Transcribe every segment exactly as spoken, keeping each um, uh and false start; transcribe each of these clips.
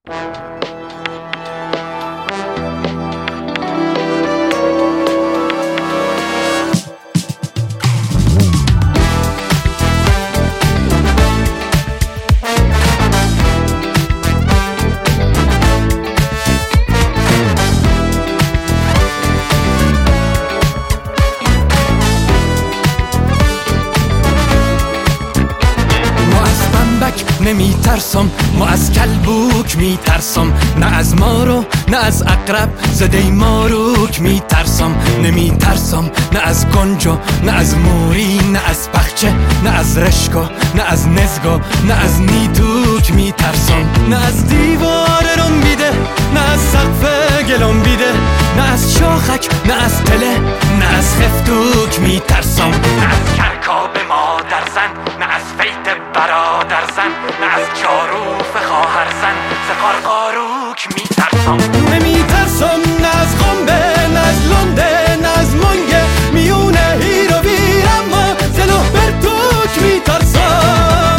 نمی ترسم، ما از کلبوک می ترسم، نه از مارو نه از عقرب زده ماروک می ترسم. نمی ترسم نه از گنجو نه از موری نه از پخچه نه از رشکو نه از نزگو نه از نیتوک می ترسم. نه از دیوار رون بیده نه از سقف گلون بیده نه از شاخک نه از تله نه از خفتوک می ترسم. نه از کرکاب مادر زن نه از فیت برادر زن نه از جاروف خواهر زن ز قارقاروک می ترسم. نمی ترسم نه از غنبه نه از لنده نه از منگه میونه هیر و ویر اما ز لح برتوک می ترسم.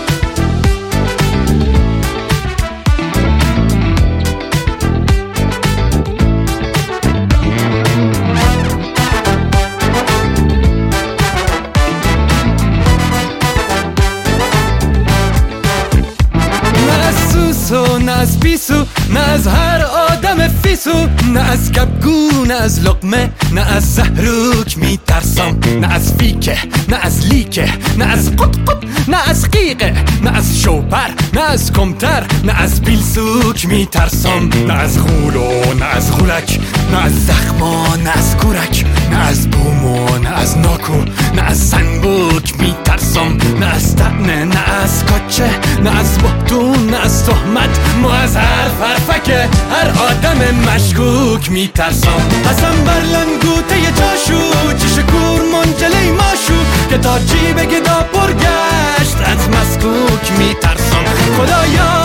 نه از پیسو نه از هر آدم فیسو نه از کبگو نه از لقمه نه از زهروک می ترسم. نه از فیکه نه از لیکه نه از قط قط نه از قیقه نه از شوپر نه از کمتر نه از بیلسوک می ترسم. نه از غولو نه از غولک نه از زخما نه از کورک نه از بومو نه از ناکو نه از سنبوک می ترسم. نه از طعنه نه از کچه نه از بهتون نه از تهمت ما از هر فرفکه هر آدم مشکوک می ترسم. قسم بر لنگوته جاشو چش کور منجلی ماشو که تا جیب گدا پر گشت از مسکوک می ترسم. خدایا